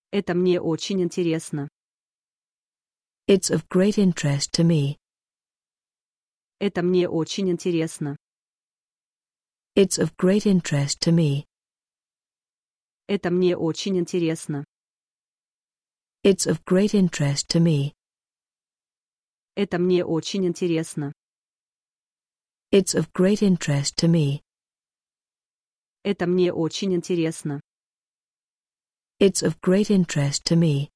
Это мне очень интересно. It's of great interest to me. Это мне очень интересно. It's of great interest to me. Это мне очень интересно. It's of great interest to me. Это мне очень интересно. It's of great interest to me. Это мне очень интересно. It's of great interest to me.